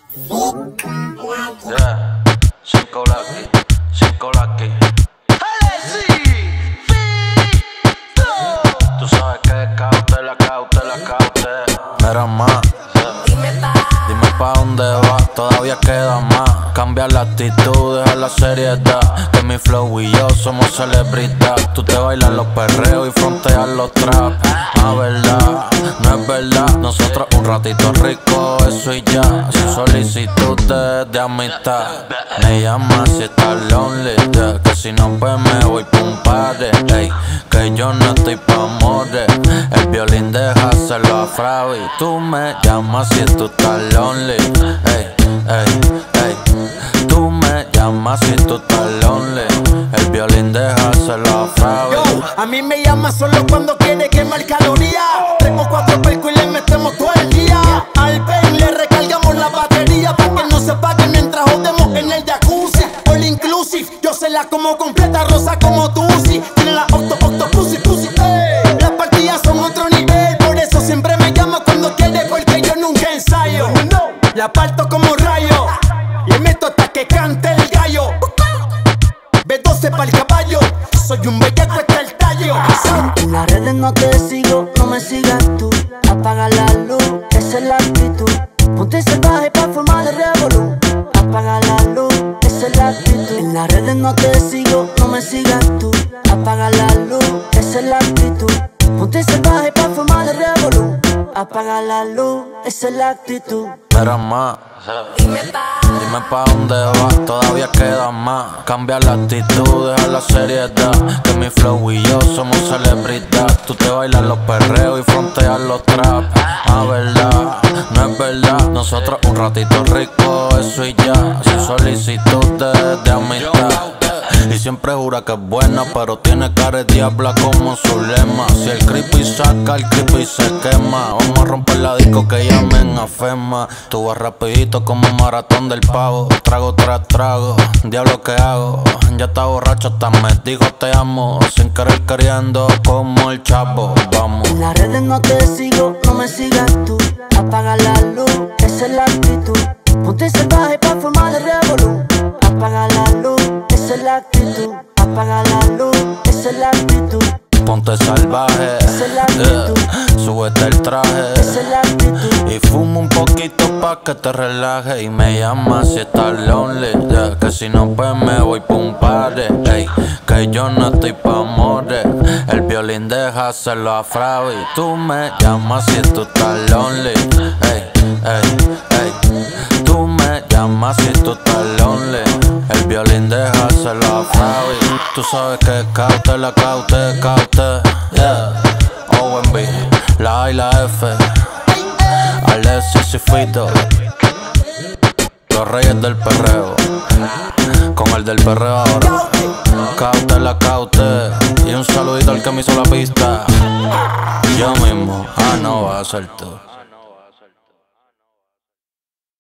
Yeah, cinco lucky. Tú sabes que es cautela. Mira más, dime pa' dónde vas, todavía queda más. Cambia la actitud, deja la seriedad. Que mi flow y yo somos celebridad. Tú te bailas los perreos y fronteas los traps. Ah, verdad, no es verdad. Nosotros un ratito rico, eso y ya. Sin solicitudes de amistad. Me llama si estás lonely, yeah. Que si no pues me voy pa' un party, ey. Que yo no estoy pa' amores. El violín déjaselo a Fravi. Tú me llamas si tú estás lonely, ey. Tú me llamas si tú estás lonely. El violín déjaselo a Fravi. A mí me llama solo cuando quiere quemar calorías. 3 o 4 percos y le metemos todo el día. Al pen le recargamos la batería pa' que no se apague mientras jodemos en el jacuzzi. All inclusive, yo se la como completa, rosa como tú, sí. Tiene la pussy. Las partidas son otro nivel, por eso siempre me llama cuando quiere, porque yo nunca ensayo. La parto como rayo, le meto hasta que cante el gallo. B12 pa'l caballo, soy un bellaco, está el tallo. En las redes no te sigo, no me sigas tú. Apaga la luz, esa es la actitud. Ponte salvaje pa' formar el revolú. Apaga la luz, esa es la actitud. En las redes no te sigo, no me sigas tú. Apaga la luz, esa es la actitud. Ponte salvaje pa' formar el revolú. Apaga la luz, esa es la actitud. Mira más, dime pa' dónde vas, todavía queda más. Cambia la actitud, deja la seriedad. Que mi flow y yo somos celebridad. Tú te bailas los perreos y fronteas los traps. Ah, verdad, no es verdad. Nosotros un ratito rico, eso y ya. Sin solicitudes de amistad. Y siempre jura que es buena, pero tiene cara de diabla como su lema. Si el creepy saca, el creepy se quema. Vamos a romper la disco que llamen a Fema. Tú vas rapidito como maratón del pavo. Trago tras trago, diablo que hago. Ya está borracho, hasta me dijo te amo. Sin querer queriendo como el chavo, vamos. En las redes no te sigo, no me sigas tú. Apaga la luz, esa es la actitud. Ponte salvaje pa' formar el revolú. Apaga la luz, esa es la actitud. Apaga la luz, esa es la actitud. Ponte salvaje, Esa es la actitud. súbete el traje. Esa es la actitud. Y fumo un poquito pa' que te relajes. Y me llamas si estás lonely, yeah. Que si no pues me voy pa' un party, ey. Que yo no estoy pa' amores. El violín déjaselo a Fravi. Tú me llamas si tú estás lonely, ey. Tú me llamas si tú estás lonely. El violín déjaselo a Fravi. Tú sabes que es cautela, yeah. OMB, la A y la F, Alexis y Fito, los reyes del perreo, con el del perreo ahora. Cautela, y un saludito al que me hizo la pista. Yo mismo, no va a ser tú.